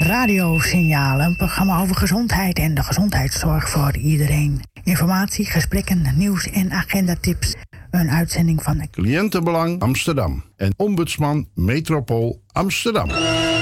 Radiosignaal, een programma over gezondheid en de gezondheidszorg voor iedereen. Informatie, gesprekken, nieuws en agendatips. Een uitzending van Cliëntenbelang Amsterdam en Ombudsman Metropool Amsterdam.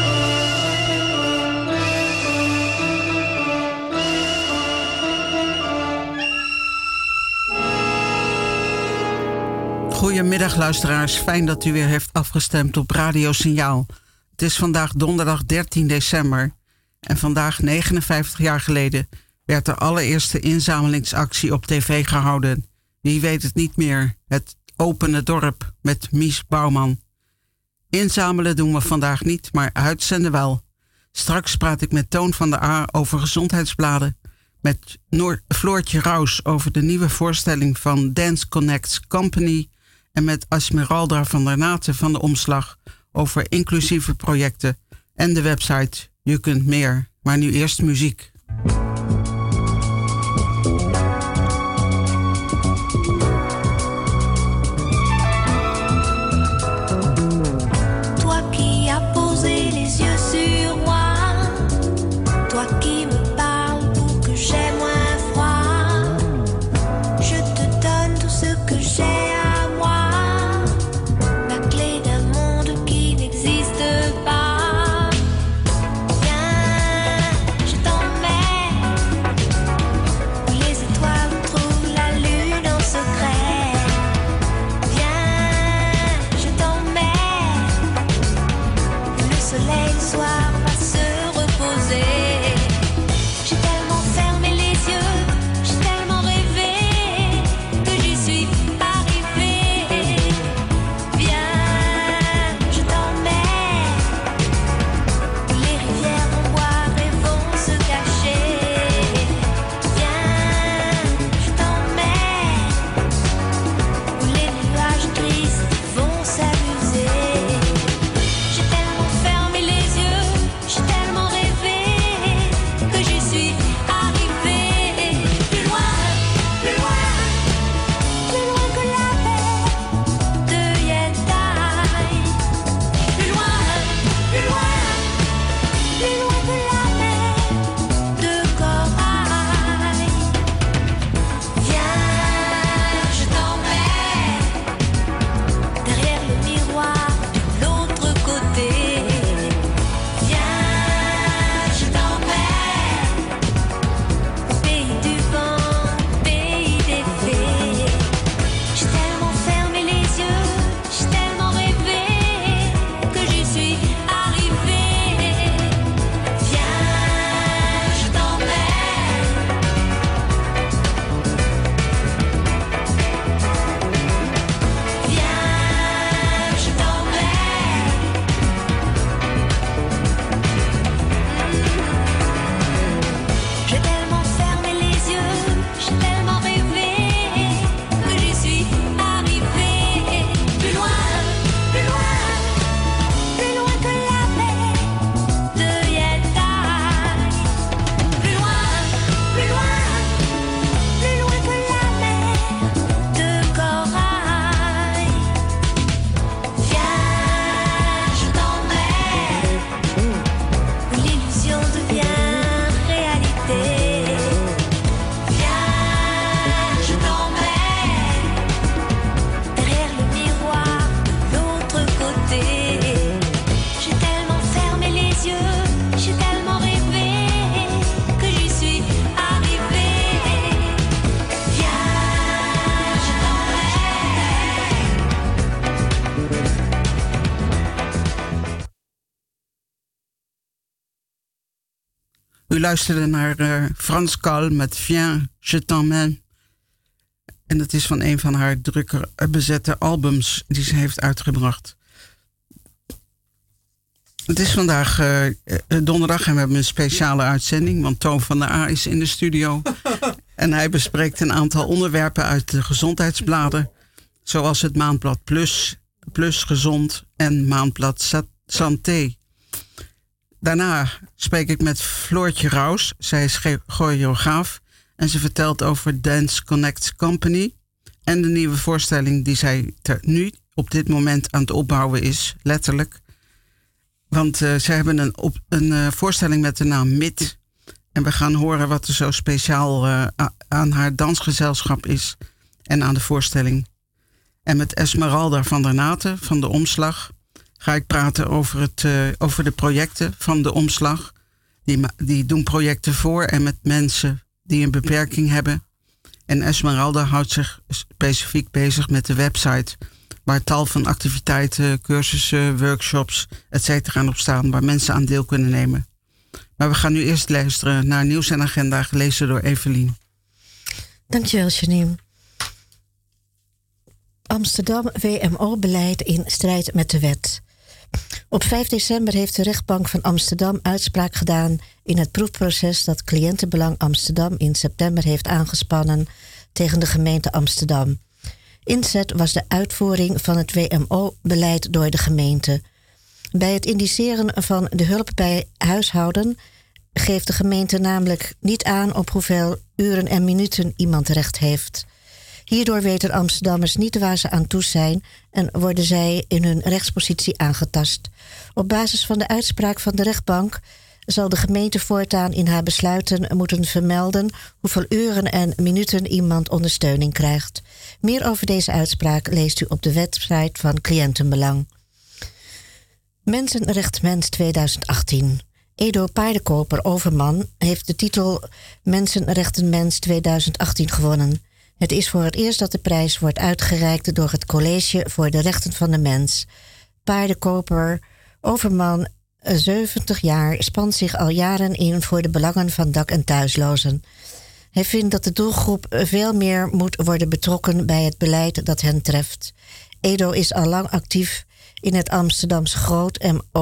Goedemiddag luisteraars, fijn dat u weer heeft afgestemd op Radiosignaal. Het is vandaag donderdag 13 december en vandaag 59 jaar geleden werd de allereerste inzamelingsactie op tv gehouden. Wie weet het niet meer, het Opene Dorp met Mies Bouwman. Inzamelen doen we vandaag niet, maar uitzenden wel. Straks praat ik met Toon van der A over gezondheidsbladen, met Floortje Raus over de nieuwe voorstelling van Dance Connects Company en met Esmeralda van der Naten van de Omslag over inclusieve projecten en de website Je kunt meer. Maar nu eerst muziek. Toi qui as posé les yeux sur moi, toi qui me parles pour que j'aie moins froid, je te donne tout ce que j'ai. U luisterde naar Frans Kal met Viens, je t'emmène. En dat is van een van haar drukker bezette albums die ze heeft uitgebracht. Het is vandaag donderdag en we hebben een speciale uitzending, want Toon van der A is in de studio. En hij bespreekt een aantal onderwerpen uit de gezondheidsbladen, zoals het Maandblad Plus, Plus Gezond en Maandblad Santé. Daarna spreek ik met Floortje Raus. Zij is choreograaf en ze vertelt over Dance Connects Company en de nieuwe voorstelling die zij nu op dit moment aan het opbouwen is, letterlijk. Want ze hebben een voorstelling met de naam MIT. En we gaan horen wat er zo speciaal aan haar dansgezelschap is. En aan de voorstelling. En met Esmeralda van der Naten van de Omslag ga ik praten over de projecten van de Omslag. Die doen projecten voor en met mensen die een beperking hebben. En Esmeralda houdt zich specifiek bezig met de website, waar tal van activiteiten, cursussen, workshops, etc. op staan, waar mensen aan deel kunnen nemen. Maar we gaan nu eerst luisteren naar Nieuws en Agenda, gelezen door Evelien. Dankjewel, Janine. Amsterdam WMO-beleid in strijd met de wet. Op 5 december heeft de rechtbank van Amsterdam uitspraak gedaan in het proefproces dat Cliëntenbelang Amsterdam in september heeft aangespannen tegen de gemeente Amsterdam. Inzet was de uitvoering van het WMO-beleid door de gemeente. Bij het indiceren van de hulp bij huishouden geeft de gemeente namelijk niet aan op hoeveel uren en minuten iemand recht heeft. Hierdoor weten Amsterdammers niet waar ze aan toe zijn en worden zij in hun rechtspositie aangetast. Op basis van de uitspraak van de rechtbank zal de gemeente voortaan in haar besluiten moeten vermelden hoeveel uren en minuten iemand ondersteuning krijgt. Meer over deze uitspraak leest u op de website van Cliëntenbelang. Mensenrecht Mens 2018. Edo Paardenkoper Overman heeft de titel Mensenrechten Mens 2018 gewonnen. Het is voor het eerst dat de prijs wordt uitgereikt door het College voor de Rechten van de Mens. Paardenkoper Overman, 70 jaar, spant zich al jaren in voor de belangen van dak- en thuislozen. Hij vindt dat de doelgroep veel meer moet worden betrokken bij het beleid dat hen treft. Edo is al lang actief in het Amsterdamse Groot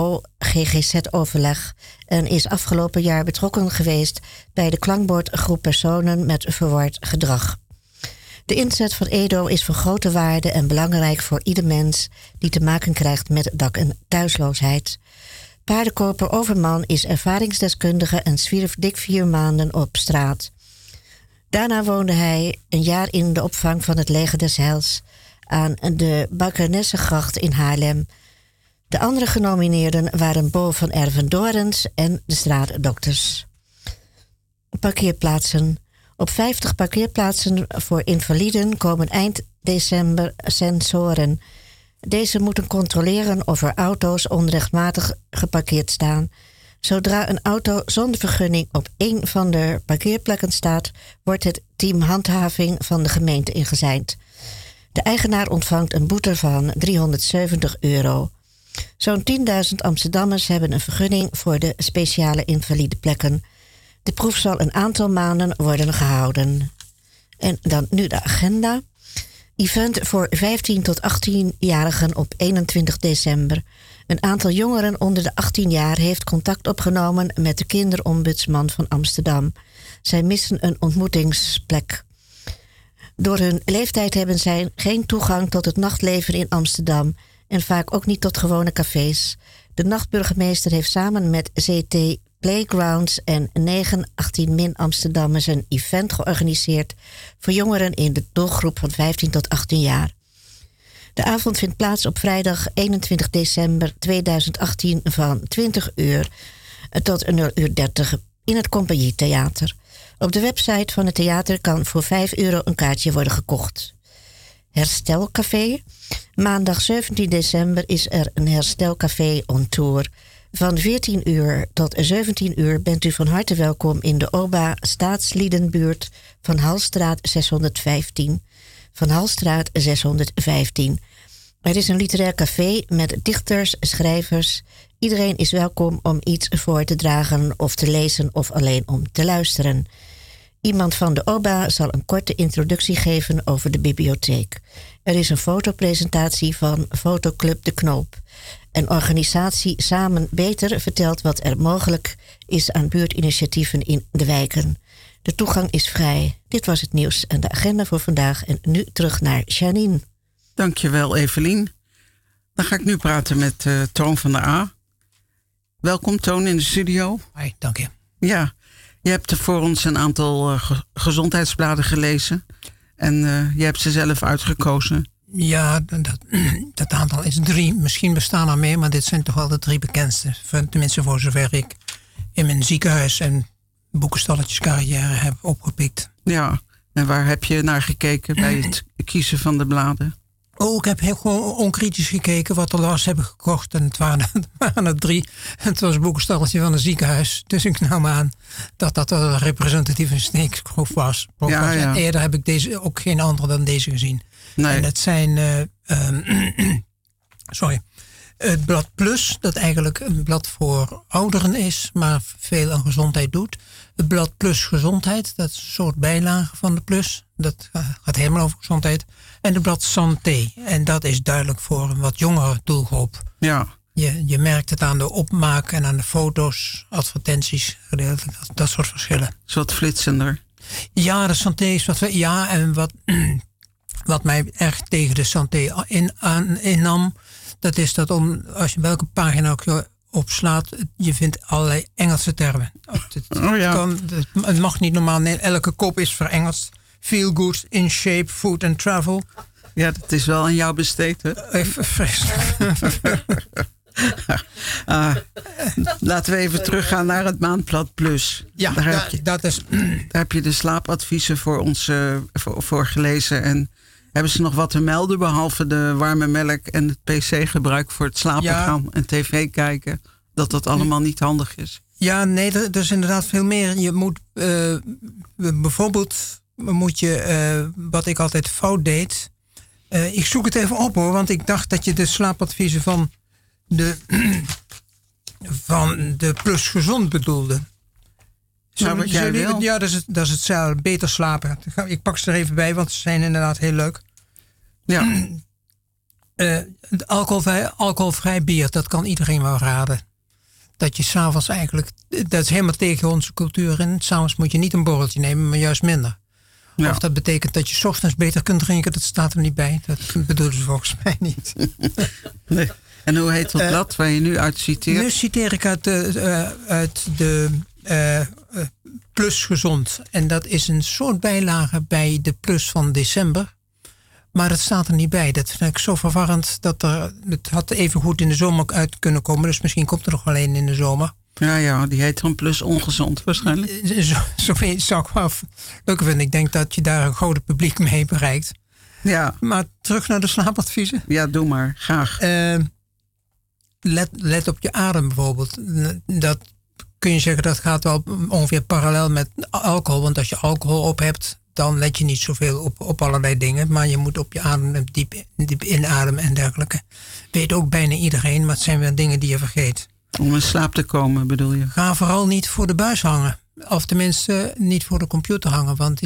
MO-GGZ-overleg en is afgelopen jaar betrokken geweest bij de klankbordgroep personen met verward gedrag. De inzet van Edo is van grote waarde en belangrijk voor ieder mens die te maken krijgt met dak- en thuisloosheid. Paardenkoper Overman is ervaringsdeskundige en zwierf dik 4 maanden op straat. Daarna woonde hij een jaar in de opvang van het Leger des Heils aan de Bakkernessengracht in Haarlem. De andere genomineerden waren Bo van Erven-Dorens en de straatdokters. Parkeerplaatsen. Op 50 parkeerplaatsen voor invaliden komen eind december sensoren. Deze moeten controleren of er auto's onrechtmatig geparkeerd staan. Zodra een auto zonder vergunning op één van de parkeerplekken staat, wordt het team handhaving van de gemeente ingezeind. De eigenaar ontvangt een boete van €370. Zo'n 10.000 Amsterdammers hebben een vergunning voor de speciale invalideplekken. De proef zal een aantal maanden worden gehouden. En dan nu de agenda. Event voor 15 tot 18-jarigen op 21 december. Een aantal jongeren onder de 18 jaar heeft contact opgenomen met de kinderombudsman van Amsterdam. Zij missen een ontmoetingsplek. Door hun leeftijd hebben zij geen toegang tot het nachtleven in Amsterdam en vaak ook niet tot gewone cafés. De nachtburgemeester heeft samen met CT Playgrounds en 918 Amsterdammers een event georganiseerd voor jongeren in de doelgroep van 15 tot 18 jaar. De avond vindt plaats op vrijdag 21 december 2018 van 20 uur tot 0:30 in het Compagnietheater. Op de website van het theater kan voor €5 een kaartje worden gekocht. Herstelcafé. Maandag 17 december is er een herstelcafé on tour. Van 14 uur tot 17 uur bent u van harte welkom in de OBA Staatsliedenbuurt van Halstraat 615. Van Halstraat 615. Er is een literair café met dichters, schrijvers. Iedereen is welkom om iets voor te dragen of te lezen of alleen om te luisteren. Iemand van de OBA zal een korte introductie geven over de bibliotheek. Er is een fotopresentatie van Fotoclub De Knoop. Een organisatie Samen Beter vertelt wat er mogelijk is aan buurtinitiatieven in de wijken. De toegang is vrij. Dit was het nieuws en de agenda voor vandaag. En nu terug naar Janine. Dankjewel, Evelien. Dan ga ik nu praten met Toon van der A. Welkom, Toon, in de studio. Hoi, dank je. Ja, je hebt voor ons een aantal gezondheidsbladen gelezen. En je hebt ze zelf uitgekozen. Ja, dat aantal is 3. Misschien bestaan er meer, maar dit zijn toch wel de 3 bekendste. Tenminste voor zover ik in mijn ziekenhuis- en boekenstalletjescarrière heb opgepikt. Ja, en waar heb je naar gekeken bij het kiezen van de bladen? Oh, ik heb heel gewoon onkritisch gekeken wat er was hebben gekocht. En het waren er 3. Het was een boekenstalletje van een ziekenhuis. Dus ik nam aan dat een representatieve sneekproef was. Ja. En eerder heb ik deze ook geen andere dan deze gezien. Nee. En het zijn... Het blad Plus, dat eigenlijk een blad voor ouderen is, maar veel aan gezondheid doet. Het blad Plus Gezondheid, dat is een soort bijlage van de Plus. Dat gaat helemaal over gezondheid. En het blad Santé, en dat is duidelijk voor een wat jongere doelgroep. Ja. Je merkt het aan de opmaak en aan de foto's, advertenties, dat soort verschillen. Is wat flitsender. Ja, de Santé is wat... Ja, en wat mij erg tegen de Santé innam, dat is dat als je welke pagina ook je opslaat, je vindt allerlei Engelse termen. Het mag niet normaal. Nee, elke kop is verengeld. Feel good, in shape, food and travel. Ja, dat is wel aan jou besteed, hè? Even vreselijk. Laten we even teruggaan naar het Maandblad Plus. Ja, daar heb je de slaapadviezen voor ons voor gelezen. En hebben ze nog wat te melden, behalve de warme melk en het pc-gebruik voor het slapen gaan en tv kijken? Dat allemaal niet handig is. Ja, nee, er is inderdaad veel meer. Je moet bijvoorbeeld, wat ik altijd fout deed. Ik zoek het even op hoor, want ik dacht dat je de slaapadviezen van de Plus Gezond bedoelde. Wat jij wil? Ja, dat is hetzelfde. Beter slapen. Ik pak ze er even bij, want ze zijn inderdaad heel leuk. Ja. Alcoholvrij bier, dat kan iedereen wel raden. Dat je s'avonds eigenlijk... Dat is helemaal tegen onze cultuur in. S'avonds moet je niet een borreltje nemen, maar juist minder. Ja. Of dat betekent dat je 's ochtends beter kunt drinken, dat staat er niet bij. Dat bedoelen ze volgens mij niet. Nee. En hoe heet dat blad waar je nu uit citeert? Nu citeer ik uit de Plus Gezond. En dat is een soort bijlage bij de Plus van december. Maar dat staat er niet bij. Dat vind ik zo verwarrend. Het had even goed in de zomer uit kunnen komen. Dus misschien komt er nog alleen in de zomer. Ja, die heet dan Plus Ongezond waarschijnlijk. Zo zou ik wel leuk vinden. Ik denk dat je daar een groot publiek mee bereikt. Ja. Maar terug naar de slaapadviezen. Ja, doe maar. Graag. Let op je adem bijvoorbeeld. Dat kun je zeggen, dat gaat wel ongeveer parallel met alcohol. Want als je alcohol op hebt, dan let je niet zoveel op allerlei dingen. Maar je moet op je adem diep inademen en dergelijke. Weet ook bijna iedereen, maar het zijn wel dingen die je vergeet. Om in slaap te komen, bedoel je? Ga vooral niet voor de buis hangen. Of tenminste niet voor de computer hangen. Want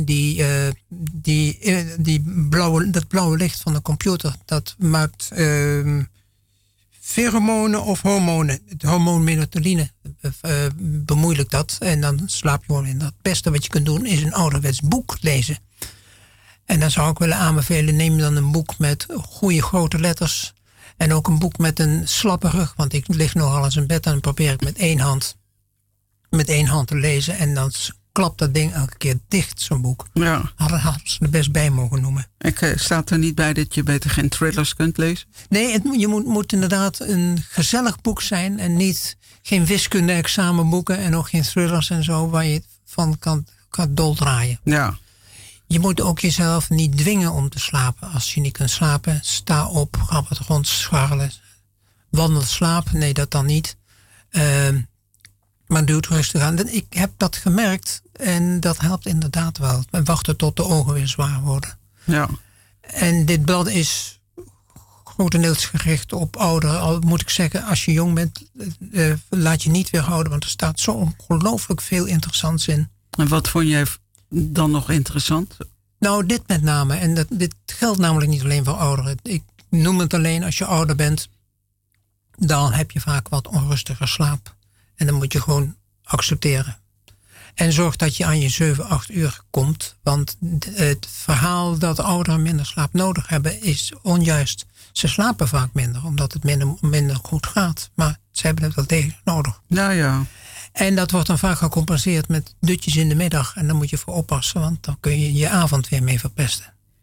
dat blauwe licht van de computer, dat maakt pheromonen of hormonen. Het hormoon melatonine bemoeilijkt dat. En dan slaap je gewoon in. Het beste wat je kunt doen is een ouderwets boek lezen. En dan zou ik willen aanbevelen, neem dan een boek met goede grote letters. En ook een boek met een slappe rug. Want ik lig nogal eens in bed en dan probeer ik met één hand te lezen. En dan klapt dat ding elke keer dicht, zo'n boek. Ja. Hadden ze er best bij mogen noemen. Staat er niet bij dat je beter geen thrillers kunt lezen? Nee, je moet inderdaad een gezellig boek zijn. En geen wiskunde-examenboeken. En ook geen thrillers en zo waar je van kan doldraaien. Ja. Je moet ook jezelf niet dwingen om te slapen. Als je niet kunt slapen, sta op, ga wat rond scharrelen. Wandel, slaap, nee, dat dan niet. Maar doe het rustig aan. Ik heb dat gemerkt en dat helpt inderdaad wel. En wachten tot de ogen weer zwaar worden. Ja. En dit blad is grotendeels gericht op ouderen. Al moet ik zeggen, als je jong bent, laat je niet weerhouden. Want er staat zo ongelooflijk veel interessants in. En wat vond jij dan nog interessant? Nou, dit met name. En dit geldt namelijk niet alleen voor ouderen. Ik noem het alleen, als je ouder bent, dan heb je vaak wat onrustiger slaap. En dan moet je gewoon accepteren. En zorg dat je aan je 7-8 uur komt. Want het verhaal dat ouderen minder slaap nodig hebben is onjuist. Ze slapen vaak minder, omdat het minder goed gaat. Maar ze hebben het wel degelijk nodig. Ja. En dat wordt dan vaak gecompenseerd met dutjes in de middag. En dan moet je voor oppassen, want dan kun je je avond weer mee verpesten.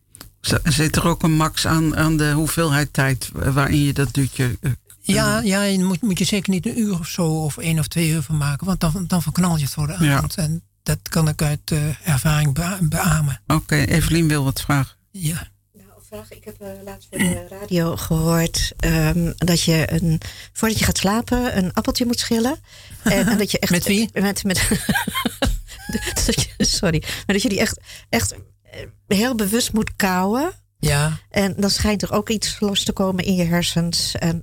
Zit er ook een max aan de hoeveelheid tijd waarin je dat dutje... Ja, je moet je zeker niet 1 uur of zo of 1 of 2 uur van maken. Want dan verknal je het voor de avond. Ja. En dat kan ik uit ervaring beamen. Oké, Evelien wil wat vragen. Ja. Ik heb laatst bij de radio gehoord dat je voordat je gaat slapen een appeltje moet schillen. En dat je echt... Met wie? Sorry. Maar dat je die echt heel bewust moet kauwen. Ja. En dan schijnt er ook iets los te komen in je hersens. En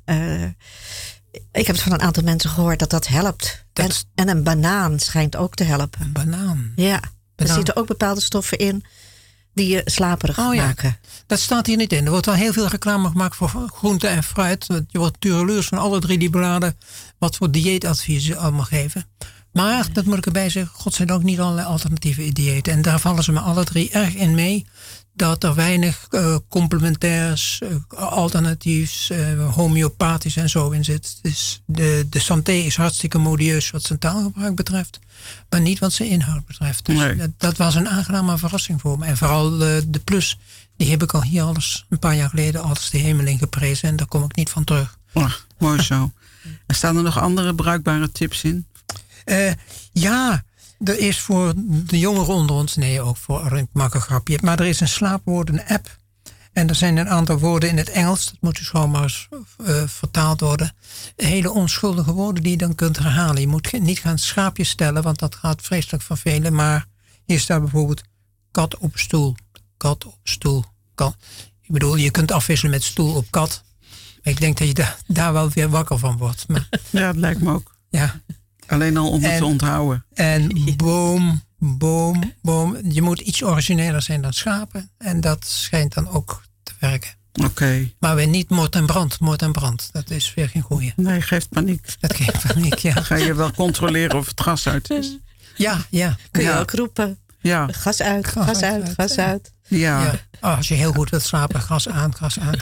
ik heb het van een aantal mensen gehoord dat helpt. En een banaan schijnt ook te helpen. Een banaan? Ja. Er zitten ook bepaalde stoffen in die je slaperig maken. Dat staat hier niet in. Er wordt wel heel veel reclame gemaakt voor groente en fruit. Je wordt tureluurs van alle 3 die bladen wat voor dieetadviezen allemaal geven. Maar, dat moet ik erbij zeggen, godzijdank niet allerlei alternatieve diëten. En daar vallen ze me alle 3 erg in mee. Dat er weinig complementairs, alternatiefs, homeopathisch en zo in zit. Dus de santé is hartstikke modieus wat zijn taalgebruik betreft. Maar niet wat zijn inhoud betreft. Dus dat was een aangename verrassing voor me. En vooral de plus, die heb ik al hier alles een paar jaar geleden alles de hemel in geprezen. En daar kom ik niet van terug. Ach, mooi zo. En staan er nog andere bruikbare tips in? Ja, er is voor de jongeren onder ons, nee, ook voor, ik maak een grapje, maar er is een slaapwoorden-app. En er zijn een aantal woorden in het Engels, dat moet dus gewoon maar eens vertaald worden. Hele onschuldige woorden die je dan kunt herhalen. Je moet niet gaan schaapjes stellen, want dat gaat vreselijk vervelen. Maar hier staat bijvoorbeeld kat op stoel, kat op stoel, kat. Ik bedoel, je kunt afwisselen met stoel op kat. Maar ik denk dat je daar wel weer wakker van wordt. Maar, ja, dat lijkt me ook. Ja. Alleen al om het te onthouden. En boom. Je moet iets origineler zijn dan schapen. En dat schijnt dan ook te werken. Oké. Maar weer niet moord en brand. Dat is weer geen goeie. Nee, geeft paniek. Dat geeft paniek, ja. Ga je wel controleren of het gas uit is? Ja. Kun je ook roepen. Ja. Gas uit. Ja. Als je heel goed wilt slapen, gas aan.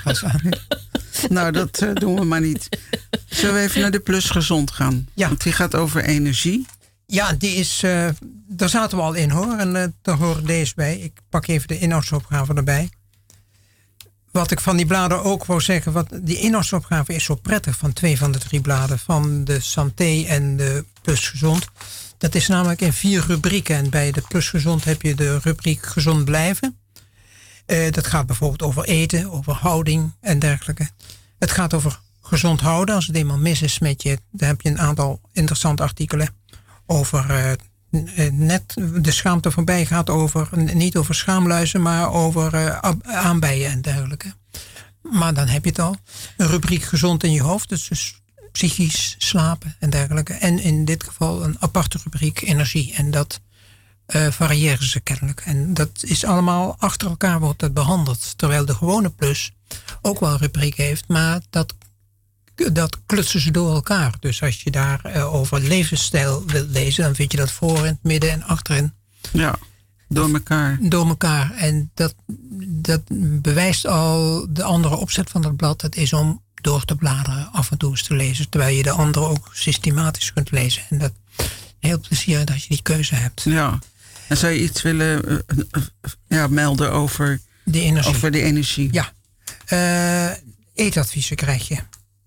Nou, dat doen we maar niet. Zullen we even naar de Plus Gezond gaan? Ja. Want die gaat over energie. Ja, die is... daar zaten we al in, hoor. En daar hoort deze bij. Ik pak even de inhoudsopgave erbij. Wat ik van die bladen ook wou zeggen... die inhoudsopgave is zo prettig van 2 van de 3 bladen. Van de Santé en de Plus Gezond. Dat is namelijk in 4 rubrieken. En bij de Plus Gezond heb je de rubriek Gezond blijven. Dat gaat bijvoorbeeld over eten, over houding en dergelijke. Het gaat over gezond houden. Als het eenmaal mis is met je, dan heb je een aantal interessante artikelen over net de schaamte voorbij gaat over, niet over schaamluizen, maar over aanbijen en dergelijke. Maar dan heb je het al. Een rubriek gezond in je hoofd, dus psychisch slapen en dergelijke. En in dit geval een aparte rubriek energie. En dat variëren ze kennelijk. En dat is allemaal achter elkaar wordt dat behandeld. Terwijl de gewone Plus ook wel een rubriek heeft, maar dat klutsen ze door elkaar. Dus als je daar over levensstijl wilt lezen, dan vind je dat voor in het midden en achterin. Ja, door elkaar. Door elkaar. En dat bewijst al de andere opzet van het blad. Dat is om door te bladeren, af en toe eens te lezen. Terwijl je de andere ook systematisch kunt lezen. En dat is heel plezierig dat je die keuze hebt. Ja. En zou je iets willen melden over de energie? Over de energie. Ja. Eetadviezen krijg je.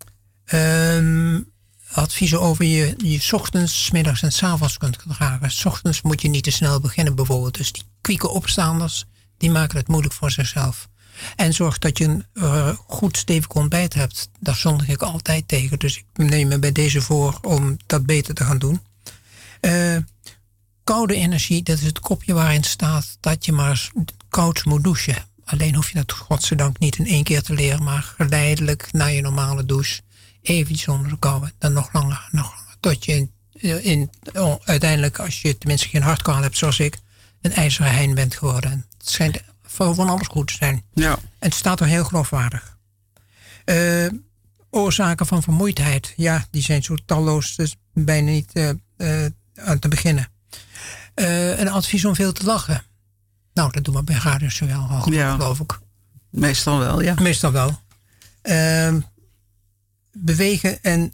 Adviezen over je 's ochtends, 's middags en 's avonds kunt gedragen. 's Ochtends moet je niet te snel beginnen bijvoorbeeld. Dus die kwieke opstaanders, die maken het moeilijk voor zichzelf. En zorg dat je een goed stevig ontbijt hebt. Daar zondig ik altijd tegen. Dus ik neem me bij deze voor om dat beter te gaan doen. Koude energie, dat is het kopje waarin staat dat je maar koud moet douchen. Alleen hoef je dat godzijdank niet in 1 keer te leren, maar geleidelijk na je normale douche. Eventjes onder de kou, dan nog langer. Tot je uiteindelijk, als je tenminste geen hartkwal hebt zoals ik, een ijzeren hein bent geworden. En het schijnt van alles goed te zijn. Ja. En het staat er heel geloofwaardig. Oorzaken van vermoeidheid, ja, die zijn zo talloos, dus bijna niet aan te beginnen. Een advies om veel te lachen. Nou, dat doen we bij Radio Signaal al, geloof ik. Meestal wel, ja. Meestal wel. Bewegen en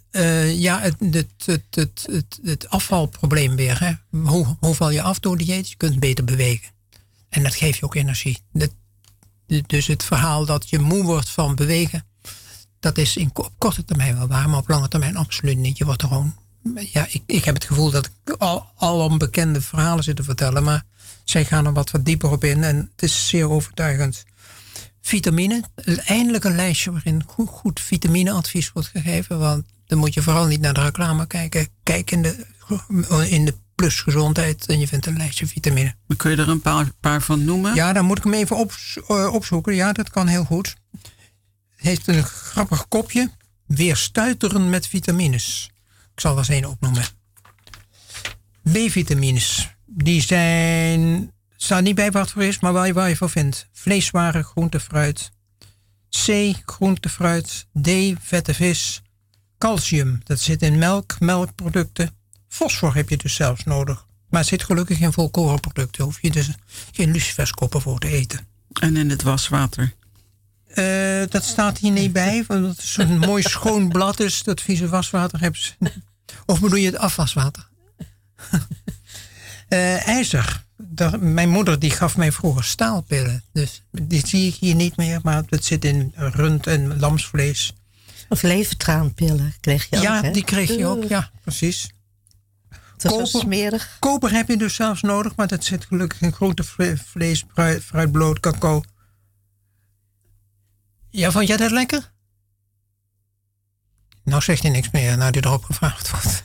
het afvalprobleem weer. Hè. Hoe val je af door dieet? Je kunt beter bewegen. En dat geeft je ook energie. Dus het verhaal dat je moe wordt van bewegen, dat is op korte termijn wel waar, maar op lange termijn absoluut niet. Je wordt er gewoon... Ja, ik heb het gevoel dat ik al onbekende verhalen zit te vertellen, maar zij gaan er wat dieper op in en het is zeer overtuigend. Vitamine, eindelijk een lijstje waarin goed vitamineadvies wordt gegeven, want dan moet je vooral niet naar de reclame kijken. Kijk in de Plus Gezondheid en je vindt een lijstje vitamine. Kun je er een paar van noemen? Ja, dan moet ik hem even opzoeken. Ja, dat kan heel goed. Het heeft een grappig kopje. Weerstuiteren met vitamines. Ik zal er eens één opnoemen. B-vitamines. Die staan niet bij wat het voor is, maar waar je voor vindt. Vleeswaren, groente, fruit. C, groente, fruit. D, vette vis. Calcium, dat zit in melk, melkproducten. Fosfor heb je dus zelfs nodig. Maar het zit gelukkig in volkorenproducten. Hoef je dus geen luciferskoppen voor te eten. En in het waswater? Dat staat hier niet bij. Want het is een mooi schoon blad is. Dat vieze waswater hebben ze. Of bedoel je het afwaswater? IJzer. Mijn moeder die gaf mij vroeger staalpillen. Dus die zie ik hier niet meer. Maar het zit in rund- en lamsvlees. Of levertraanpillen kreeg je ook, ja, hè? Die kreeg je ook. Ja, precies. Dat was smerig. Koper heb je dus zelfs nodig. Maar dat zit gelukkig in groente, vlees, fruit, bloot, cacao. Ja, vond jij dat lekker? Nou zegt hij niks meer, nou die erop gevraagd wordt.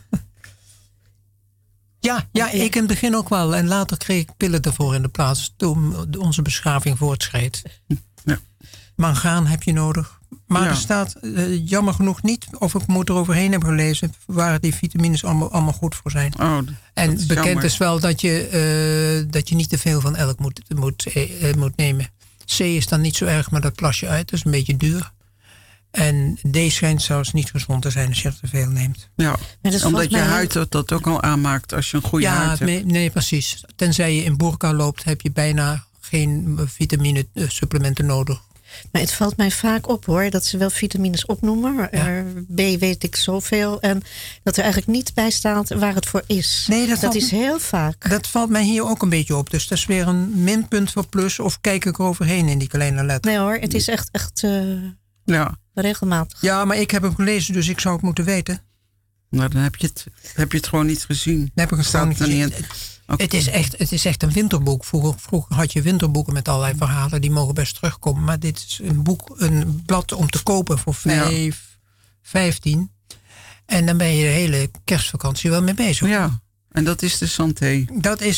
Ja, ik in het begin ook wel. En later kreeg ik pillen ervoor in de plaats toen onze beschaving voortschreed. Ja. Mangaan heb je nodig. Maar er staat jammer genoeg niet, of ik moet er overheen hebben gelezen, waar die vitamines allemaal goed voor zijn. Oh, en is bekend jammer. is wel dat je niet te veel van elk moet nemen. C is dan niet zo erg, maar dat plas je uit. Dat is een beetje duur. En D schijnt zelfs niet gezond te zijn als je er te veel neemt. Ja, omdat je huid dat ook al aanmaakt als je een goede huid hebt. Nee, precies. Tenzij je in burka loopt, heb je bijna geen vitamine supplementen nodig. Maar het valt mij vaak op hoor, dat ze wel vitamines opnoemen. Maar B weet ik zoveel. En dat er eigenlijk niet bij staat waar het voor is. Nee, dat is heel vaak. Dat valt mij hier ook een beetje op. Dus dat is weer een minpunt voor plus. Of kijk ik eroverheen in die kleine letter. Nee hoor, het is echt regelmatig. Ja, maar ik heb hem gelezen, dus ik zou het moeten weten. Nou, dan heb je het gewoon niet gezien. Dan heb ik het gewoon niet gezien. Okay. Het is echt een winterboek. Vroeger had je winterboeken met allerlei verhalen. Die mogen best terugkomen. Maar dit is een blad om te kopen voor 15. En dan ben je de hele kerstvakantie wel mee bezig. Ja, en dat is de santé. Dat is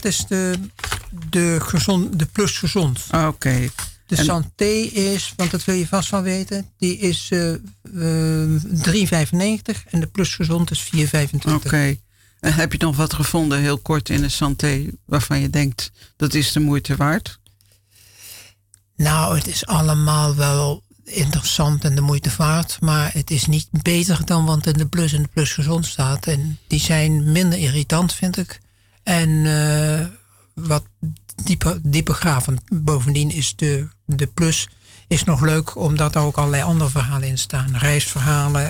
de plus gezond. Oké. De santé is, want dat wil je vast wel weten, die is 3,95 en de plus gezond is 4,25. Oké. En heb je nog wat gevonden, heel kort in de santé, waarvan je denkt, dat is de moeite waard? Nou, het is allemaal wel interessant en de moeite waard, maar het is niet beter dan wat in de plus en de plus gezond staat. En die zijn minder irritant, vind ik. En wat dieper graven. Bovendien is de plus is nog leuk, omdat er ook allerlei andere verhalen in staan. Reisverhalen,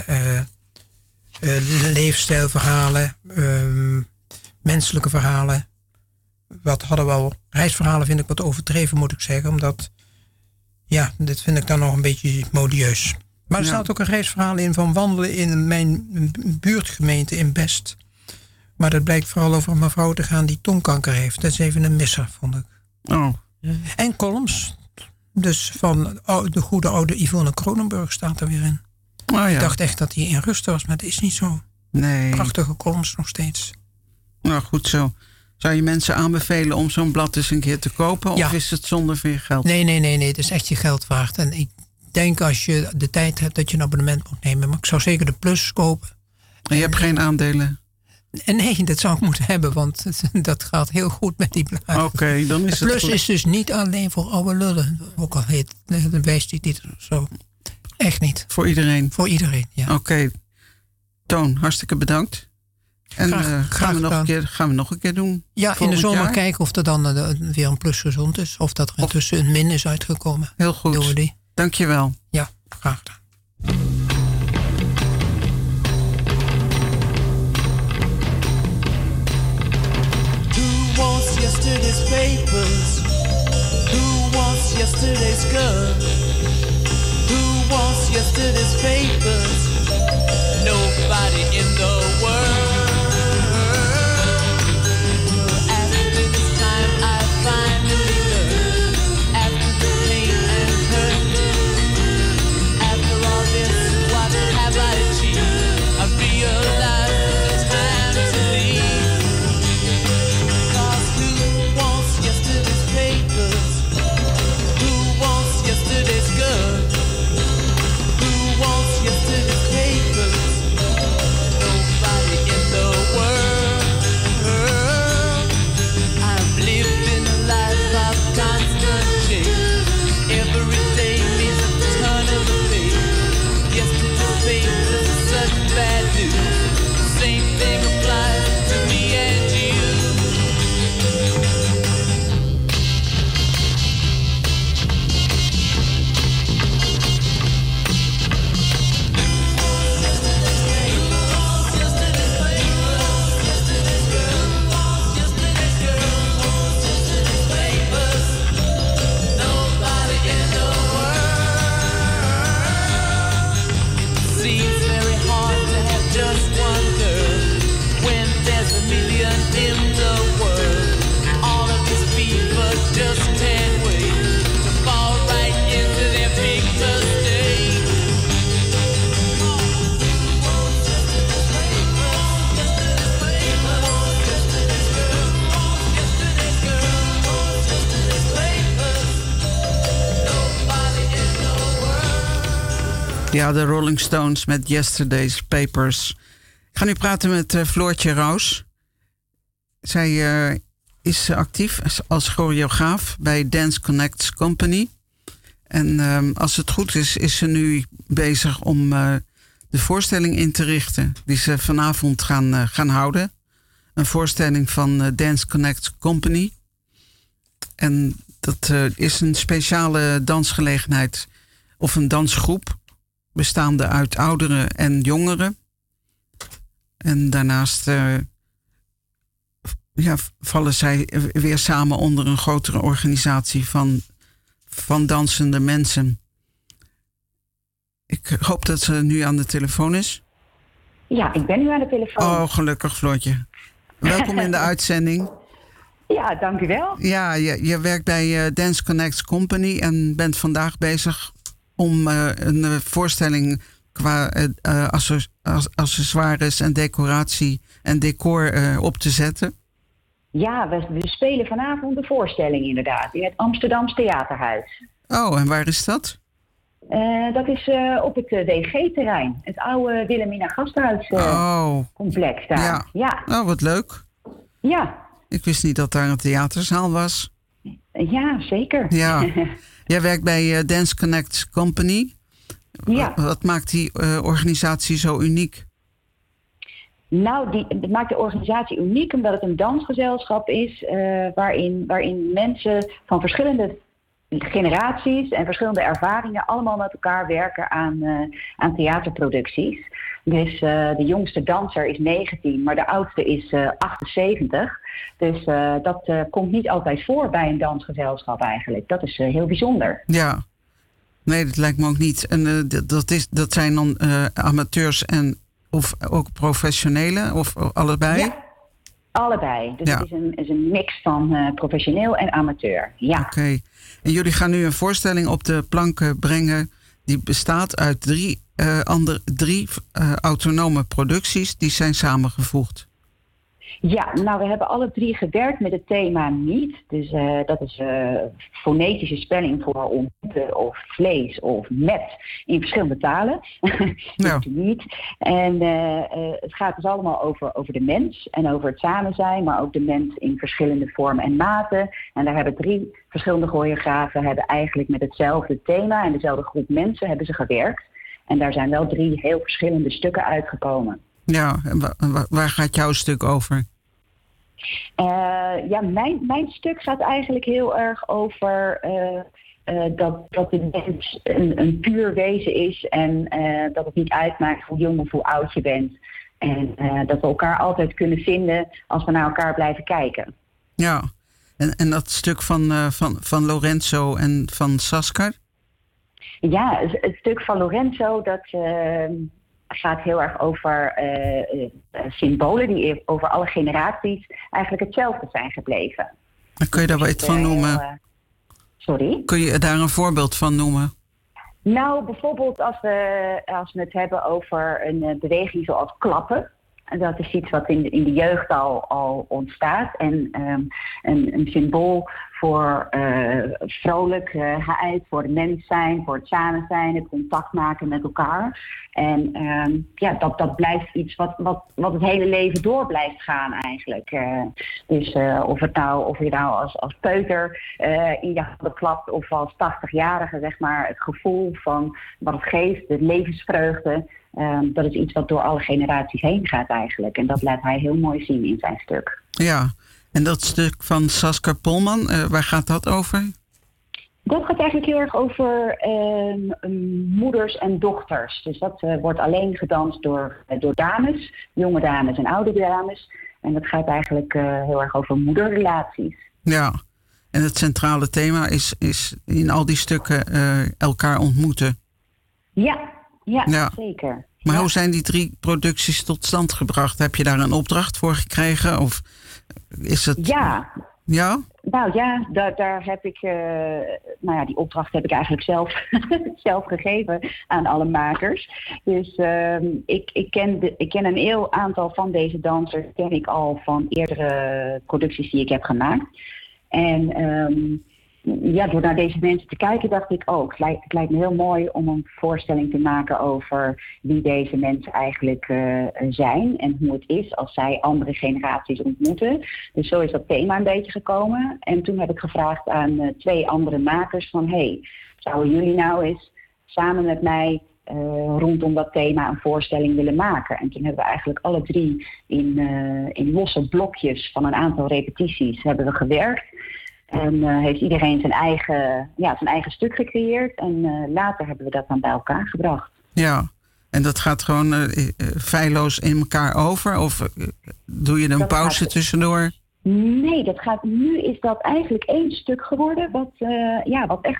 leefstijlverhalen, menselijke verhalen. Wat hadden we al? Reisverhalen vind ik wat overdreven, moet ik zeggen. Omdat, dit vind ik dan nog een beetje modieus. Maar er staat ook een reisverhaal in van wandelen in mijn buurtgemeente in Best. Maar dat blijkt vooral over een mevrouw te gaan die tongkanker heeft. Dat is even een misser, vond ik. Oh. En columns. Dus van de goede oude Yvonne Kronenburg staat er weer in. Oh, ja. Ik dacht echt dat hij in rust was, maar dat is niet zo. Nee. Prachtige columns nog steeds. Nou, goed zo. Zou je mensen aanbevelen om zo'n blad eens een keer te kopen? Of is het zonder veel geld? Nee. Het is echt je geld waard. En ik denk als je de tijd hebt dat je een abonnement moet nemen. Maar ik zou zeker de plus kopen. En je hebt geen aandelen? Nee, dat zou ik moeten hebben, want dat gaat heel goed met die bladen. Oké, dan is het plus is dus niet alleen voor oude lullen. Ook al heet de wijst die dit zo. Echt niet. Voor iedereen? Voor iedereen, ja. Oké. Toon, hartstikke bedankt. En gaan we nog een keer doen? Ja, in de zomer kijken of er dan weer een plus gezond is. Of dat er intussen een min is uitgekomen. Heel goed. Doen we die. Dank je wel. Ja, graag gedaan. Yesterday's papers, Who wants yesterday's girl? Who wants yesterday's papers? Nobody in the world. After this time I finally learned. After the pain and hurt. After all this, what have I achieved? I realize it's time to leave. 'Cause who wants yesterday's papers? Who wants yesterday's girl? Who wants yesterday's papers? Nobody in the world. I'm living a life of constant change. Every day is a turn of the page. Yesterday's papers are such bad news. Same thing applies to me and you. Seems very hard to have just one girl when there's a million in the world. All of these people just can't wait to fall right into their big mistake. Ja, de Rolling Stones met Yesterday's Papers. Ik ga nu praten met Floortje Roos. Zij is actief als choreograaf bij Dance Connects Company. En als het goed is, is ze nu bezig om de voorstelling in te richten die ze vanavond gaan houden. Een voorstelling van Dance Connects Company. En dat is een speciale dansgelegenheid of een dansgroep bestaande uit ouderen en jongeren. En daarnaast vallen zij weer samen onder een grotere organisatie van dansende mensen. Ik hoop dat ze nu aan de telefoon is. Ja, ik ben nu aan de telefoon. Oh, gelukkig, Floortje. Welkom in de uitzending. Ja, dank u wel. Ja, je werkt bij Dance Connects Company en bent vandaag bezig om een voorstelling qua accessoires en decoratie en decor op te zetten. Ja, we spelen vanavond de voorstelling inderdaad in het Amsterdams Theaterhuis. Oh, en waar is dat? Dat is op het WG-terrein. Het oude Wilhelmina Gasthuiscomplex daar. Ja. Ja. Oh, wat leuk. Ja. Ik wist niet dat daar een theaterzaal was. Ja, zeker. Ja. Jij werkt bij Dance Connects Company. Ja. Wat maakt die organisatie zo uniek? Nou, het maakt de organisatie uniek omdat het een dansgezelschap is waarin mensen van verschillende generaties en verschillende ervaringen allemaal met elkaar werken aan theaterproducties. Dus de jongste danser is 19, maar de oudste is 78. Dus dat komt niet altijd voor bij een dansgezelschap eigenlijk. Dat is heel bijzonder. Ja, nee, dat lijkt me ook niet. En dat zijn dan amateurs of ook professionelen of allebei? Ja, allebei. Dus het is een mix van professioneel en amateur. Ja. Oké. En jullie gaan nu een voorstelling op de planken brengen die bestaat uit drie autonome producties die zijn samengevoegd. Ja, nou we hebben alle drie gewerkt met het thema niet. Dus dat is fonetische spelling voor ontmoeten of vlees of met in verschillende talen. Ja. Niet. En het gaat dus allemaal over de mens en over het samen zijn, maar ook de mens in verschillende vormen en maten. En daar hebben 3 verschillende choreografen hebben eigenlijk met hetzelfde thema en dezelfde groep mensen hebben ze gewerkt. En daar zijn wel 3 heel verschillende stukken uitgekomen. Ja, en waar gaat jouw stuk over? Mijn stuk gaat eigenlijk heel erg over dat de mens een puur wezen is en dat het niet uitmaakt hoe jong of hoe oud je bent. En dat we elkaar altijd kunnen vinden als we naar elkaar blijven kijken. Ja, En dat stuk van Lorenzo en van Saskar? Ja, het stuk van Lorenzo, dat gaat heel erg over symbolen die over alle generaties eigenlijk hetzelfde zijn gebleven. En kun je daar wat van noemen? Sorry? Kun je daar een voorbeeld van noemen? Nou, bijvoorbeeld als we het hebben over een beweging zoals klappen. En dat is iets wat in de jeugd al ontstaat. En een symbool voor vrolijk geuit, voor het mens zijn, voor het samen zijn, het contact maken met elkaar. En dat blijft iets wat het hele leven door blijft gaan eigenlijk. Dus of je nou als peuter in je handen klapt of als 80-jarige, zeg maar, het gevoel van wat het geeft, de levensvreugde. Dat is iets wat door alle generaties heen gaat eigenlijk. En dat laat hij heel mooi zien in zijn stuk. Ja, en dat stuk van Saskar Polman, waar gaat dat over? Dat gaat eigenlijk heel erg over moeders en dochters. Dus dat wordt alleen gedanst door dames, jonge dames en oude dames. En dat gaat eigenlijk heel erg over moederrelaties. Ja, en het centrale thema is in al die stukken elkaar ontmoeten. Ja, zeker. Maar hoe zijn die 3 producties tot stand gebracht? Heb je daar een opdracht voor gekregen? Of is het... Ja. Ja? Nou ja, daar heb ik... die opdracht heb ik eigenlijk zelf gegeven aan alle makers. Dus ik ken een heel aantal van deze dansers ken ik al van eerdere producties die ik heb gemaakt. En... door naar deze mensen te kijken dacht ik ook, het lijkt me heel mooi om een voorstelling te maken over wie deze mensen eigenlijk zijn en hoe het is als zij andere generaties ontmoeten. Dus zo is dat thema een beetje gekomen. En toen heb ik gevraagd aan 2 andere makers van, zouden jullie nou eens samen met mij rondom dat thema een voorstelling willen maken? En toen hebben we eigenlijk alle 3 in losse blokjes van een aantal repetities hebben we gewerkt. En heeft iedereen zijn eigen stuk gecreëerd. En later hebben we dat dan bij elkaar gebracht. Ja, en dat gaat gewoon feilloos in elkaar over? Of doe je een pauze tussendoor? Nee, nu is dat eigenlijk 1 stuk geworden. Wat echt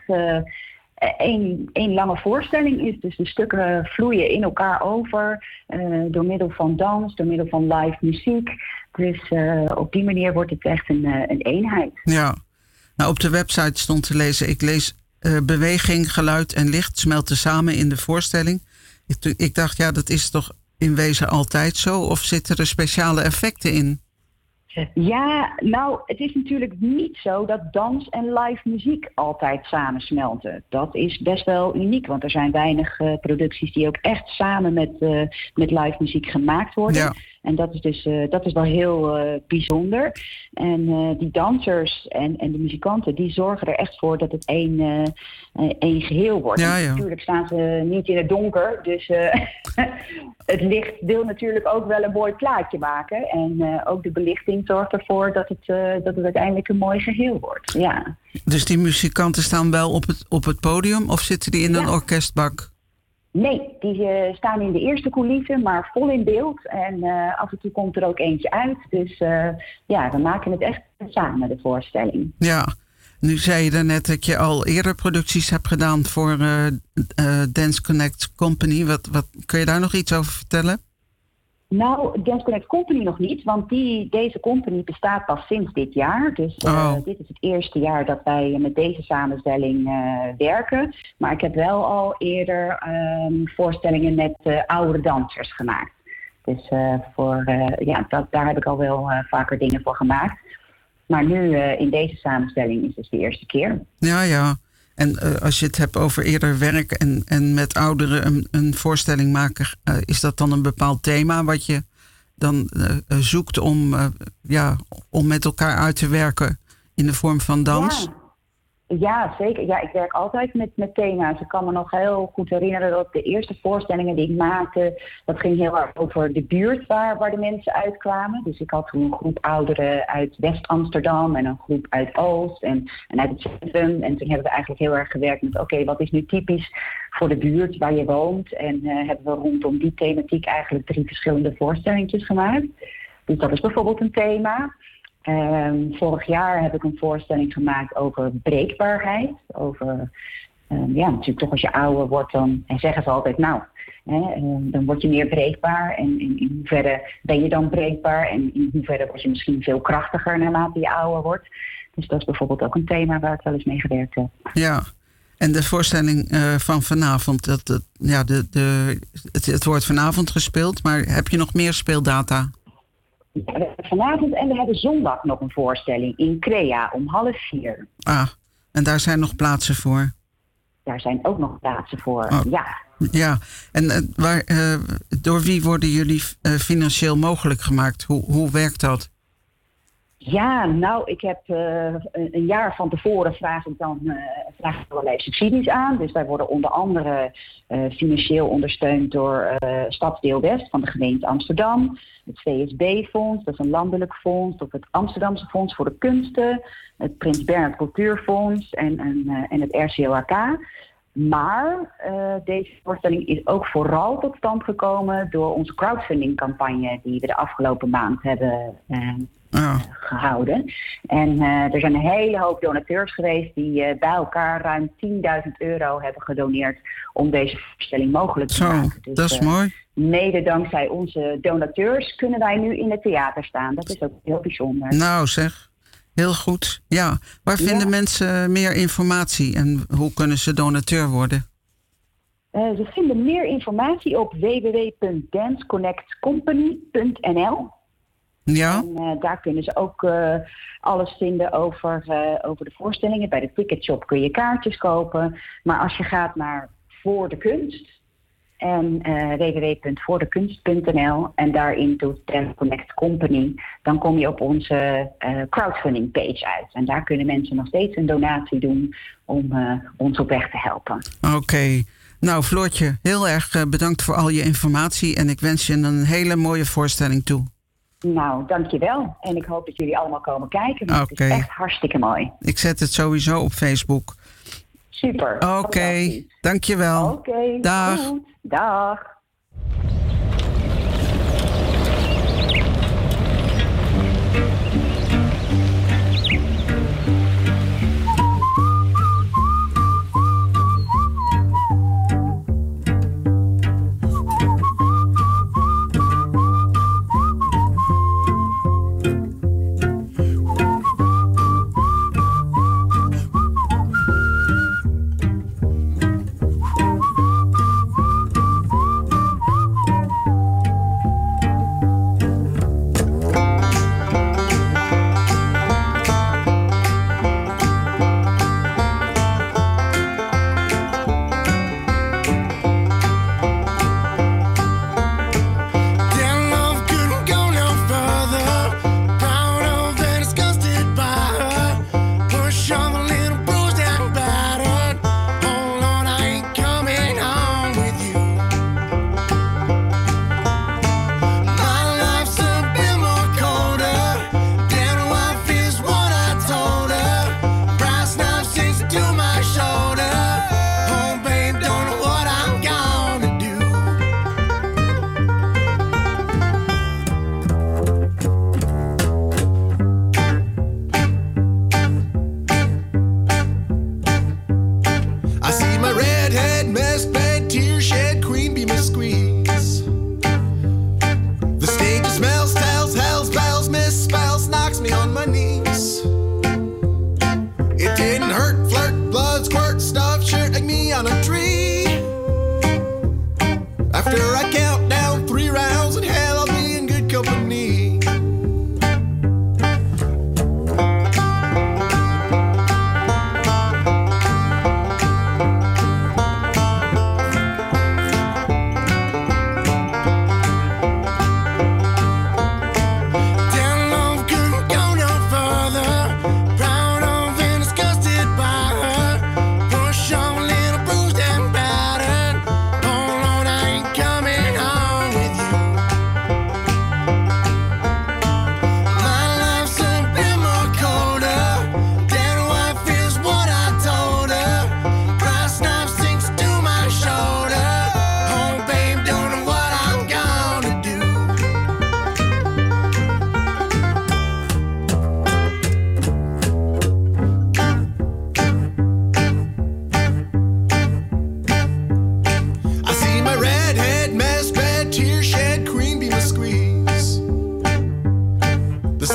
één lange voorstelling is. Dus de stukken vloeien in elkaar over. Door middel van dans, door middel van live muziek. Dus op die manier wordt het echt een eenheid. Ja. Nou, op de website stond te lezen, ik lees beweging, geluid en licht smelten samen in de voorstelling. Ik dacht, dat is toch in wezen altijd zo? Of zitten er speciale effecten in? Ja, nou, het is natuurlijk niet zo dat dans en live muziek altijd samensmelten. Dat is best wel uniek, want er zijn weinig producties die ook echt samen met live muziek gemaakt worden. Ja. En dat is wel heel bijzonder. En die dansers en de muzikanten, die zorgen er echt voor dat het één geheel wordt. Ja, ja. Natuurlijk staan ze niet in het donker, dus het licht wil natuurlijk ook wel een mooi plaatje maken. En ook de belichting zorgt ervoor dat het uiteindelijk een mooi geheel wordt. Ja. Dus die muzikanten staan wel op het podium of zitten die in een orkestbak? Nee, die staan in de eerste coulissen, maar vol in beeld. En af en toe komt er ook eentje uit. Dus we maken het echt samen, de voorstelling. Ja, nu zei je daarnet dat je al eerder producties hebt gedaan voor Dance Connect Company. Wat kun je daar nog iets over vertellen? Nou, Dance Connect Company nog niet, want deze company bestaat pas sinds dit jaar. Dus dit is het eerste jaar dat wij met deze samenstelling werken. Maar ik heb wel al eerder voorstellingen met oudere dansers gemaakt. Dus daar heb ik al wel vaker dingen voor gemaakt. Maar nu in deze samenstelling is het de eerste keer. Ja. En als je het hebt over eerder werk en met ouderen een voorstelling maken, is dat dan een bepaald thema wat je dan zoekt om met elkaar uit te werken in de vorm van dans? Ja, zeker. Ja, ik werk altijd met thema's. Ik kan me nog heel goed herinneren dat de eerste voorstellingen die ik maakte, dat ging heel erg over de buurt waar de mensen uitkwamen. Dus ik had toen een groep ouderen uit West-Amsterdam en een groep uit Oost en uit het centrum. En toen hebben we eigenlijk heel erg gewerkt met wat is nu typisch voor de buurt waar je woont. En hebben we rondom die thematiek eigenlijk 3 verschillende voorstellingjes gemaakt. Dus dat is bijvoorbeeld een thema. Vorig jaar heb ik een voorstelling gemaakt over breekbaarheid. Over, natuurlijk toch als je ouder wordt dan... En zeggen ze altijd, dan word je meer breekbaar. En in hoeverre ben je dan breekbaar? En in hoeverre word je misschien veel krachtiger naarmate je ouder wordt? Dus dat is bijvoorbeeld ook een thema waar ik wel eens mee gewerkt heb. Ja, en de voorstelling van vanavond, het wordt vanavond gespeeld, maar heb je nog meer speeldata? Ja, we hebben vanavond en we hebben zondag nog een voorstelling in Crea om 3:30. Ah, en daar zijn nog plaatsen voor? Daar zijn ook nog plaatsen voor, ja. Ja, en door wie worden jullie financieel mogelijk gemaakt? Hoe werkt dat? Ja, ik heb een jaar van tevoren vraag ik allerlei subsidies aan. Dus wij worden onder andere financieel ondersteund door Stadsdeel West van de gemeente Amsterdam. Het VSB-fonds, dat is een landelijk fonds. Of het Amsterdamse Fonds voor de Kunsten. Het Prins Bernhard Cultuurfonds en het RCOAK. Maar deze voorstelling is ook vooral tot stand gekomen door onze crowdfundingcampagne die we de afgelopen maand hebben gehouden. En er zijn een hele hoop donateurs geweest die bij elkaar ruim €10.000 hebben gedoneerd om deze voorstelling mogelijk te maken. Dus, dat is mooi. Mede dankzij onze donateurs kunnen wij nu in het theater staan. Dat is ook heel bijzonder. Nou zeg, heel goed. Ja, waar vinden mensen meer informatie en hoe kunnen ze donateur worden? Ze vinden meer informatie op www.danceconnectcompany.nl. Ja. En daar kunnen ze ook alles vinden over de voorstellingen. Bij de ticketshop kun je kaartjes kopen. Maar als je gaat naar Voor de Kunst en www.voordekunst.nl en daarin doet Dance Connect Company, dan kom je op onze crowdfunding page uit. En daar kunnen mensen nog steeds een donatie doen om ons op weg te helpen. Oké. Nou, Floortje, heel erg bedankt voor al je informatie en ik wens je een hele mooie voorstelling toe. Nou, dankjewel. En ik hoop dat jullie allemaal komen kijken. Want het is echt hartstikke mooi. Ik zet het sowieso op Facebook. Super. Oké, dankjewel. Oké, dag. Goed. Dag.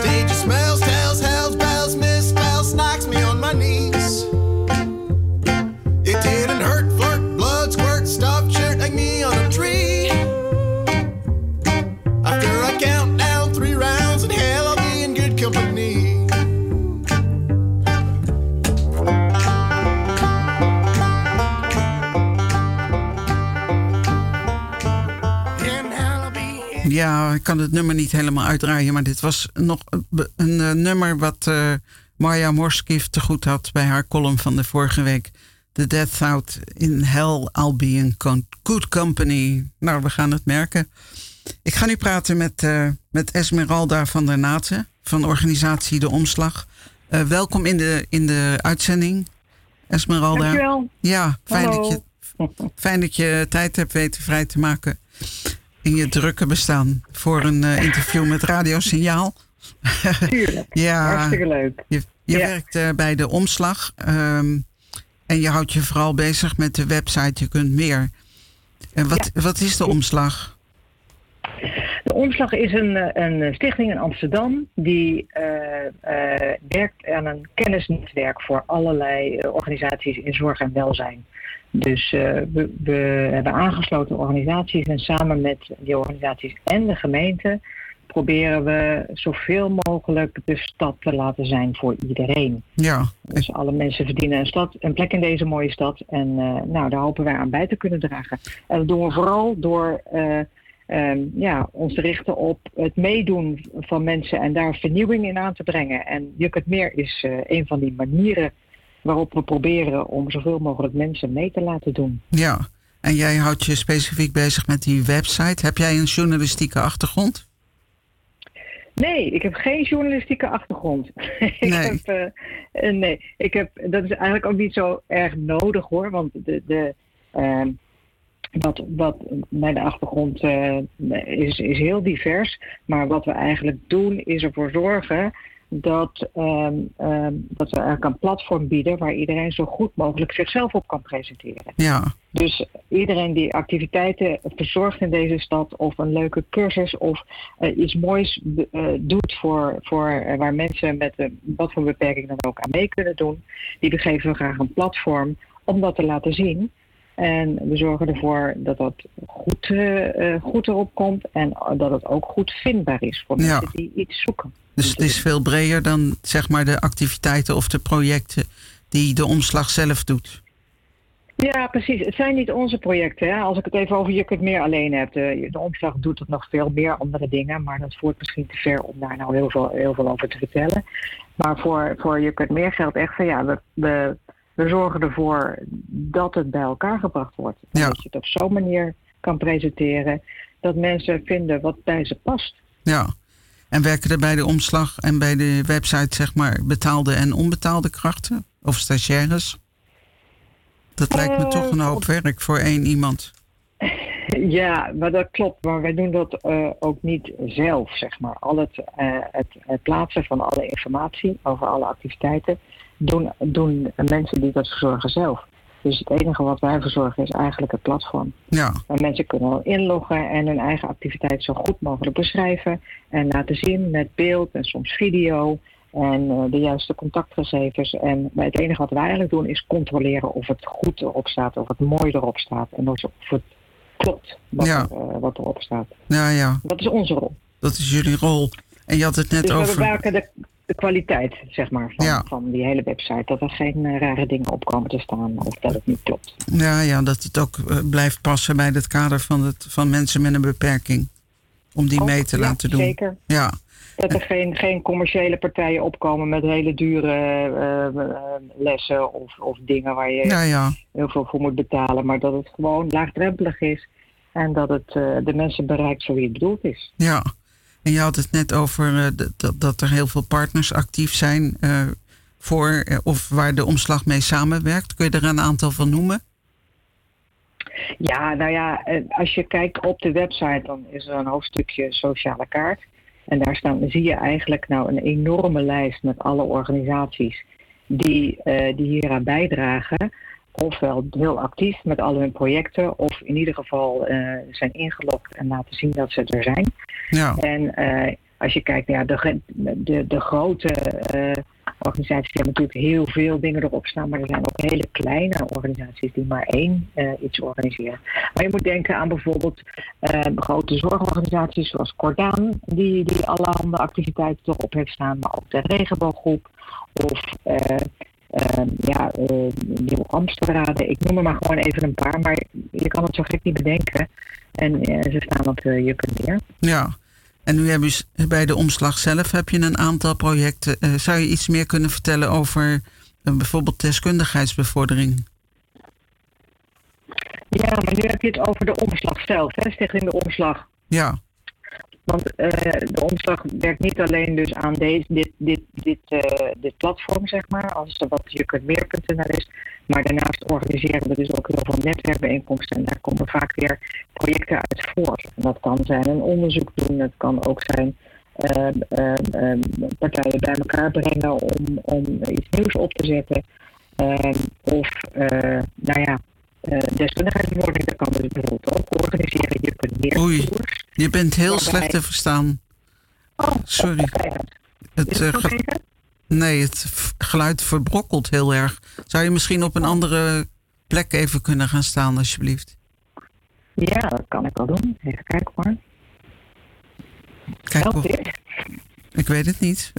Nature smells, tells, hells, bells, misspells, knocks me on my knees. It didn't hurt, flirt, blood, squirt, stuffed shirt like me on a tree. After I count down 3 rounds, in hell I'll be in good company. Ja, ik kan het nummer niet helemaal uitdraaien, maar dit was nog een nummer wat Marja Morskief te goed had bij haar column van de vorige week. The Death Out in Hell, I'll be in good company. Nou, we gaan het merken. Ik ga nu praten met Esmeralda van der Naten van organisatie De Omslag. Welkom in de uitzending, Esmeralda. Dankjewel. Ja, fijn dat je tijd hebt weten vrij te maken in je drukke bestaan voor een interview met Radio Signaal. Tuurlijk, ja, hartstikke leuk. Je werkt bij De Omslag en je houdt je vooral bezig met de website Je Kunt Meer. En wat is De Omslag? De Omslag is een stichting in Amsterdam die werkt aan een kennisnetwerk voor allerlei organisaties in zorg en welzijn. Dus we hebben aangesloten organisaties en samen met die organisaties en de gemeente proberen we zoveel mogelijk de stad te laten zijn voor iedereen. Ja. Dus alle mensen verdienen een plek in deze mooie stad en daar hopen wij aan bij te kunnen dragen. En dat doen we vooral door ons te richten op het meedoen van mensen en daar vernieuwing in aan te brengen. En Je Kunt Meer is een van die manieren waarop we proberen om zoveel mogelijk mensen mee te laten doen. Ja, en jij houdt je specifiek bezig met die website. Heb jij een journalistieke achtergrond? Nee, ik heb geen journalistieke achtergrond. Dat is eigenlijk ook niet zo erg nodig hoor, want wat mijn achtergrond is heel divers. Maar wat we eigenlijk doen is ervoor zorgen dat we eigenlijk een platform bieden waar iedereen zo goed mogelijk zichzelf op kan presenteren. Ja. Dus iedereen die activiteiten verzorgt in deze stad of een leuke cursus of iets moois doet voor waar mensen met wat voor beperking dan ook aan mee kunnen doen, die geven we graag een platform om dat te laten zien. En we zorgen ervoor dat dat goed erop komt en dat het ook goed vindbaar is voor mensen die iets zoeken. Dus het is veel breder dan zeg maar de activiteiten of de projecten die De Omslag zelf doet. Ja, precies. Het zijn niet onze projecten. Hè. Als ik het even over Je Kunt Meer alleen heb. De Omslag doet het nog veel meer andere dingen. Maar dat voert misschien te ver om daar nou heel veel over te vertellen. Maar voor Je Kunt Meer geldt echt van we zorgen ervoor dat het bij elkaar gebracht wordt. Ja. Dat je het op zo'n manier kan presenteren dat mensen vinden wat bij ze past. Ja. En werken er bij De Omslag en bij de website zeg maar betaalde en onbetaalde krachten? Of stagiaires? Dat lijkt me toch een hoop werk voor één iemand. Ja, maar dat klopt. Maar wij doen dat ook niet zelf, zeg maar. Al het plaatsen van alle informatie over alle activiteiten doen mensen die dat verzorgen zelf. Dus het enige wat wij verzorgen is eigenlijk het platform. Ja. En mensen kunnen inloggen en hun eigen activiteit zo goed mogelijk beschrijven en laten zien met beeld en soms video en de juiste contactgegevens. En het enige wat wij eigenlijk doen is controleren of het goed erop staat, of het mooi erop staat en of het klopt wat erop staat. Ja. Dat is onze rol. Dat is jullie rol. En je had het net over... we bewaken de kwaliteit, zeg maar, van die hele website. Dat er geen rare dingen op komen te staan of dat het niet klopt. Ja, dat het ook blijft passen bij het kader van mensen met een beperking. Om die mee te laten doen. Zeker. Ja. Dat er geen commerciële partijen opkomen met hele dure lessen of dingen waar je heel veel voor moet betalen. Maar dat het gewoon laagdrempelig is en dat het de mensen bereikt zo wie het bedoeld is. Ja. En je had het net over dat er heel veel partners actief zijn of waar De Omslag mee samenwerkt. Kun je er een aantal van noemen? Ja, als je kijkt op de website, dan is er een hoofdstukje sociale kaart. En daar zie je eigenlijk een enorme lijst met alle organisaties die hieraan bijdragen. Ofwel heel actief met al hun projecten, of in ieder geval zijn ingelogd en laten zien dat ze er zijn. Ja. En als je kijkt naar de grote organisaties, die hebben natuurlijk heel veel dingen erop staan, maar er zijn ook hele kleine organisaties die maar één iets organiseren. Maar je moet denken aan bijvoorbeeld grote zorgorganisaties zoals Cordaan, die allerhande activiteiten erop heeft staan, maar ook de Regenbooggroep of Nieuw Amsterdam. Ik noem er maar gewoon even een paar, maar je kan het zo gek niet bedenken. En ze staan op Je Kunt Meer. Ja, en nu heb je bij de omslag zelf heb je een aantal projecten. Zou je iets meer kunnen vertellen over bijvoorbeeld deskundigheidsbevordering? Ja, maar nu heb je het over de omslag zelf, hè? Stichting De Omslag. Ja. Want de omslag werkt niet alleen dus aan dit platform, zeg maar, als er wat Je Kunt Meer.nl is. Maar daarnaast organiseren we dus ook heel veel netwerkbijeenkomsten. En daar komen vaak weer projecten uit voort. En dat kan zijn een onderzoek doen. Het kan ook zijn partijen bij elkaar brengen om iets nieuws op te zetten. Deskundigheidsbevordering, dat kan dus bijvoorbeeld ook organiseren. Je kunt meer. Oei, je bent heel slecht te verstaan. Oh, sorry. Het geluid verbrokkelt heel erg. Zou je misschien op een andere plek even kunnen gaan staan, alsjeblieft? Ja, dat kan ik wel doen. Even kijken hoor. Ik weet het niet.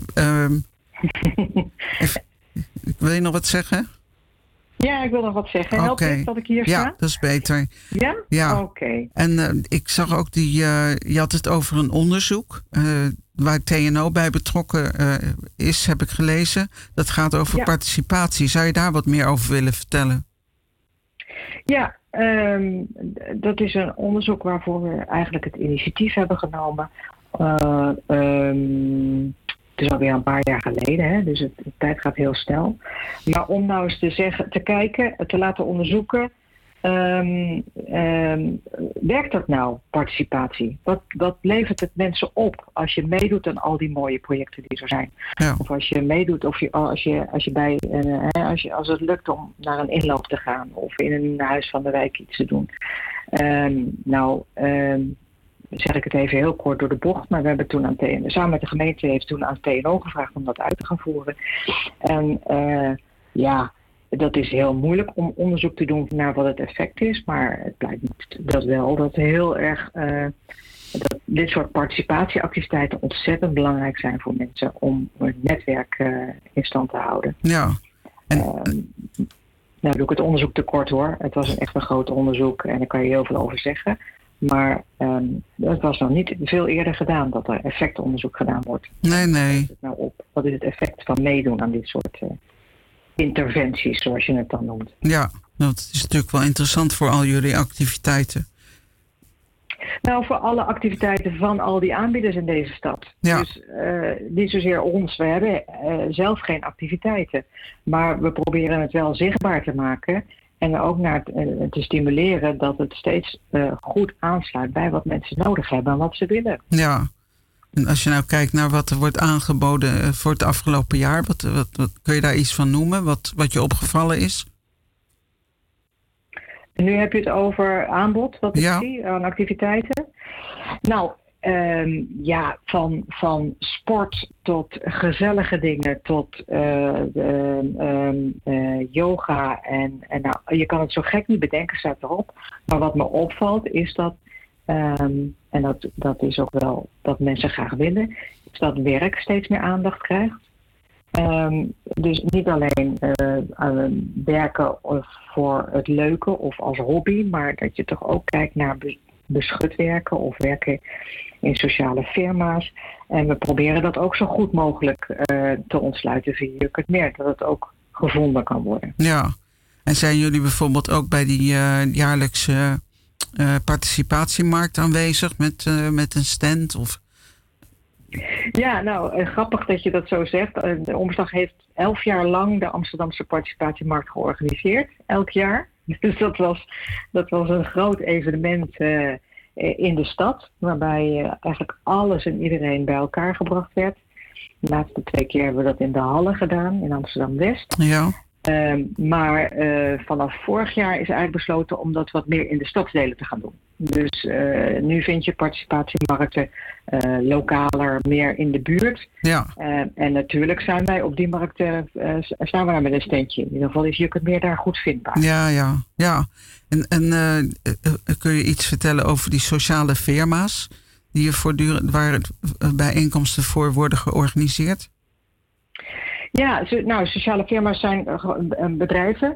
Wil je nog wat zeggen? Ja, ik wil nog wat zeggen. Helpt het dat ik hier sta? Ja, dat is beter. Ja? Ja. Oké. En ik zag ook je had het over een onderzoek waar TNO bij betrokken is, heb ik gelezen. Dat gaat over participatie. Zou je daar wat meer over willen vertellen? Ja, dat is een onderzoek waarvoor we eigenlijk het initiatief hebben genomen. Het is alweer een paar jaar geleden, hè? Dus de tijd gaat heel snel. Maar om nou eens te kijken, te laten onderzoeken, werkt dat nou, participatie? Wat levert het mensen op als je meedoet aan al die mooie projecten die er zijn? Ja. Of als je meedoet, als het lukt om naar een inloop te gaan of in een huis van de wijk iets te doen. Zeg ik het even heel kort door de bocht, maar we hebben toen samen met de gemeente heeft toen aan TNO gevraagd om dat uit te gaan voeren. En dat is heel moeilijk om onderzoek te doen naar wat het effect is, maar het blijkt dat heel erg dat dit soort participatieactiviteiten ontzettend belangrijk zijn voor mensen om het netwerk in stand te houden. Ja. Nou doe ik het onderzoek te kort hoor. Het was echt een groot onderzoek en daar kan je heel veel over zeggen. Maar het was nog niet veel eerder gedaan dat er effectenonderzoek gedaan wordt. Nee. Wat is het effect van meedoen aan dit soort interventies, zoals je het dan noemt? Ja, dat is natuurlijk wel interessant voor al jullie activiteiten. Nou, voor alle activiteiten van al die aanbieders in deze stad. Ja. Dus niet zozeer ons. We hebben zelf geen activiteiten. Maar we proberen het wel zichtbaar te maken. En ook naar te stimuleren dat het steeds goed aansluit bij wat mensen nodig hebben en wat ze willen. Ja, en als je nou kijkt naar wat er wordt aangeboden voor het afgelopen jaar, wat kun je daar iets van noemen? Wat je opgevallen is? En nu heb je het over aanbod, wat ik zie aan activiteiten. Nou, van sport tot gezellige dingen, tot yoga. En nou, je kan het zo gek niet bedenken, staat erop. Maar wat me opvalt is dat, en dat is ook wel wat mensen graag willen, is dat werk steeds meer aandacht krijgt. Dus niet alleen werken voor het leuke of als hobby, maar dat je toch ook kijkt naar beschut werken of werken in sociale firma's. En we proberen dat ook zo goed mogelijk te ontsluiten via Je Kunt Meer, dat het ook gevonden kan worden. Ja, en zijn jullie bijvoorbeeld ook bij die jaarlijkse participatiemarkt aanwezig met een stand? Of? Ja, nou, grappig dat je dat zo zegt. De Omslag heeft 11 jaar lang de Amsterdamse participatiemarkt georganiseerd, elk jaar. Dus dat was een groot evenement in de stad, waarbij eigenlijk alles en iedereen bij elkaar gebracht werd. De laatste 2 keer hebben we dat in de Hallen gedaan, in Amsterdam-West. Ja. Maar vanaf vorig jaar is eigenlijk besloten om dat wat meer in de stadsdelen te gaan doen. Dus nu vind je participatiemarkten lokaler, meer in de buurt. Ja. En natuurlijk zijn wij op die markten staan we daar met een standje. In ieder geval is Juk het meer daar goed vindbaar. Ja. En kun je iets vertellen over die sociale firma's die je voortdurend, waar bijeenkomsten voor worden georganiseerd? Ja, sociale firma's zijn bedrijven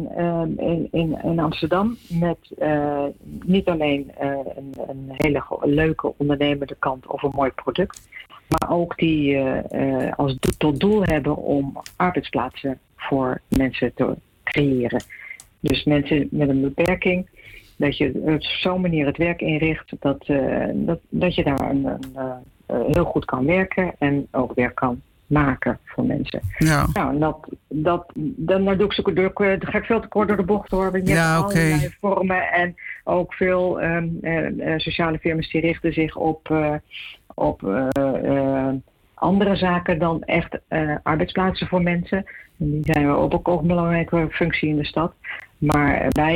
in Amsterdam met niet alleen een hele leuke ondernemende kant of een mooi product, maar ook die als tot doel hebben om arbeidsplaatsen voor mensen te creëren. Dus mensen met een beperking, dat je op zo'n manier het werk inricht dat je daar heel goed kan werken en ook werk kan maken voor mensen. Ja. Nou, dan doe ik ga ik veel te kort door de bocht hoor. Je hebt allerlei vormen en ook veel sociale firma's die richten zich op andere zaken dan echt arbeidsplaatsen voor mensen. En die zijn ook een belangrijke functie in de stad. Maar wij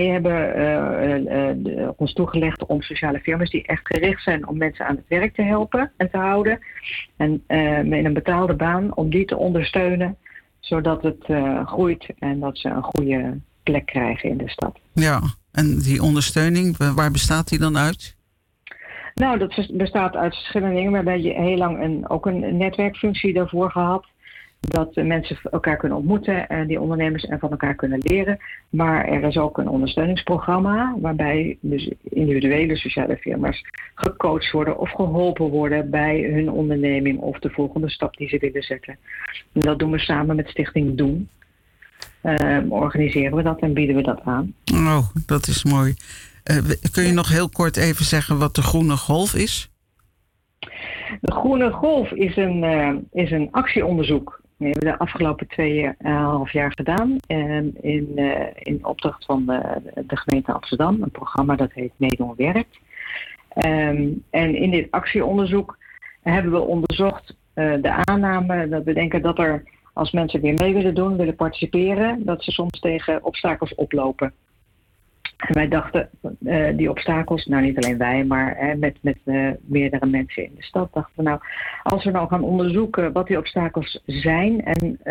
hebben ons toegelegd om sociale firma's die echt gericht zijn om mensen aan het werk te helpen en te houden. En met een betaalde baan om die te ondersteunen, zodat het groeit en dat ze een goede plek krijgen in de stad. Ja, en die ondersteuning, waar bestaat die dan uit? Nou, dat bestaat uit verschillende dingen. We hebben heel lang ook een netwerkfunctie daarvoor gehad. Dat mensen elkaar kunnen ontmoeten en die ondernemers en van elkaar kunnen leren. Maar er is ook een ondersteuningsprogramma waarbij dus individuele sociale firma's gecoacht worden of geholpen worden bij hun onderneming of de volgende stap die ze willen zetten. En dat doen we samen met Stichting Doen. Organiseren we dat en bieden we dat aan. Oh, dat is mooi. Kun je nog heel kort even zeggen wat de Groene Golf is? De Groene Golf is een actieonderzoek. We hebben de afgelopen 2,5 jaar gedaan in opdracht van de gemeente Amsterdam. Een programma dat heet Meedoen Werkt. En in dit actieonderzoek hebben we onderzocht de aanname dat we denken dat er als mensen weer mee willen doen, willen participeren, dat ze soms tegen obstakels oplopen. En wij dachten, die obstakels, nou niet alleen wij, maar met meerdere mensen in de stad, dachten we nou, als we nou gaan onderzoeken wat die obstakels zijn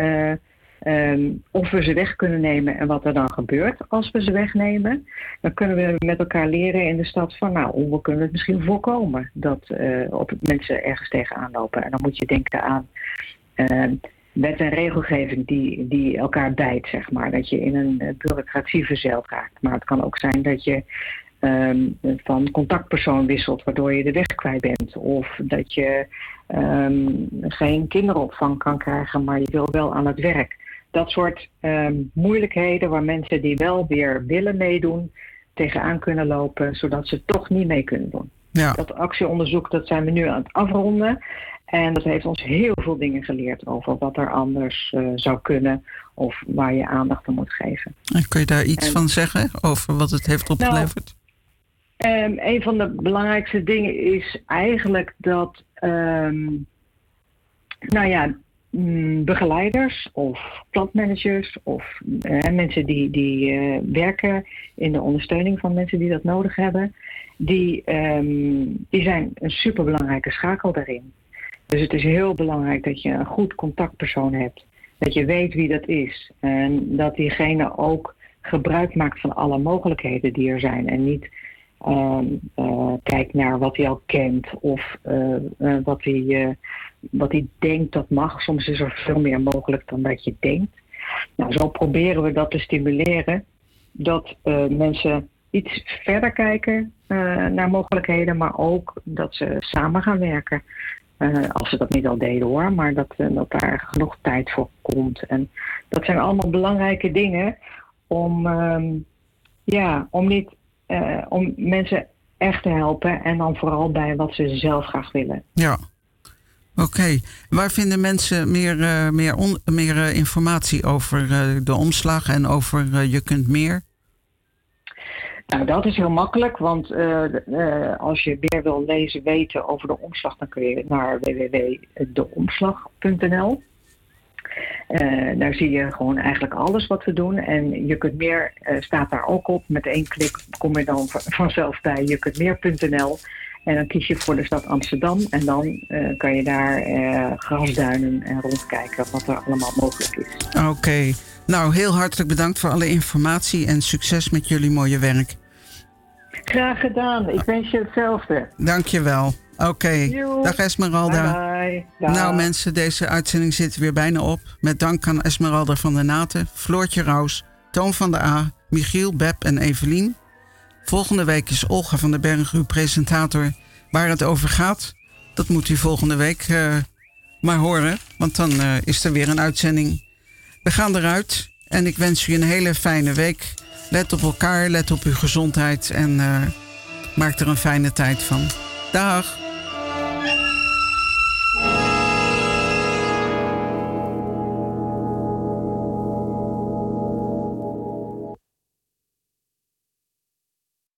en of we ze weg kunnen nemen en wat er dan gebeurt als we ze wegnemen, dan kunnen we met elkaar leren in de stad van, nou, hoe kunnen we het misschien voorkomen dat mensen ergens tegenaan lopen. En dan moet je denken aan wet en regelgeving die elkaar bijt, zeg maar. Dat je in een bureaucratie verzeild raakt. Maar het kan ook zijn dat je van contactpersoon wisselt, waardoor je de weg kwijt bent. Of dat je geen kinderopvang kan krijgen, maar je wil wel aan het werk. Dat soort moeilijkheden waar mensen die wel weer willen meedoen, tegenaan kunnen lopen, zodat ze toch niet mee kunnen doen. Ja. Dat actieonderzoek, dat zijn we nu aan het afronden. En dat heeft ons heel veel dingen geleerd over wat er anders zou kunnen of waar je aandacht aan moet geven. En kun je daar iets van zeggen over wat het heeft opgeleverd? Een van de belangrijkste dingen is eigenlijk dat begeleiders of klantmanagers of mensen die werken in de ondersteuning van mensen die dat nodig hebben, die zijn een superbelangrijke schakel daarin. Dus het is heel belangrijk dat je een goed contactpersoon hebt. Dat je weet wie dat is. En dat diegene ook gebruik maakt van alle mogelijkheden die er zijn. En niet kijkt naar wat hij al kent of wat hij denkt dat mag. Soms is er veel meer mogelijk dan dat je denkt. Nou, zo proberen we dat te stimuleren. Dat mensen iets verder kijken naar mogelijkheden. Maar ook dat ze samen gaan werken. Als ze dat niet al deden hoor, maar dat daar genoeg tijd voor komt. En dat zijn allemaal belangrijke dingen om mensen echt te helpen en dan vooral bij wat ze zelf graag willen. Ja, oké. Waar vinden mensen meer informatie over de omslag en over Je Kunt Meer? Nou, dat is heel makkelijk, want als je meer wil weten over de omslag, dan kun je naar www.deomslag.nl. Daar zie je gewoon eigenlijk alles wat we doen. En je kunt meer, staat daar ook op. Met 1 klik kom je dan vanzelf bij je kunt meer.nl. En dan kies je voor de stad Amsterdam. En dan kan je daar grasduinen en rondkijken wat er allemaal mogelijk is. Oké. Nou, heel hartelijk bedankt voor alle informatie en succes met jullie mooie werk. Graag gedaan. Ik wens je hetzelfde. Dank je wel. Oké. Dag Esmeralda. Bye bye. Nou mensen, deze uitzending zit weer bijna op. Met dank aan Esmeralda van der Naten, Floortje Raus, Toon van der A, Michiel, Beb en Evelien. Volgende week is Olga van den Berg uw presentator. Waar het over gaat, dat moet u volgende week maar horen. Want dan is er weer een uitzending. We gaan eruit en ik wens u een hele fijne week. Let op elkaar, let op uw gezondheid en maak er een fijne tijd van. Dag!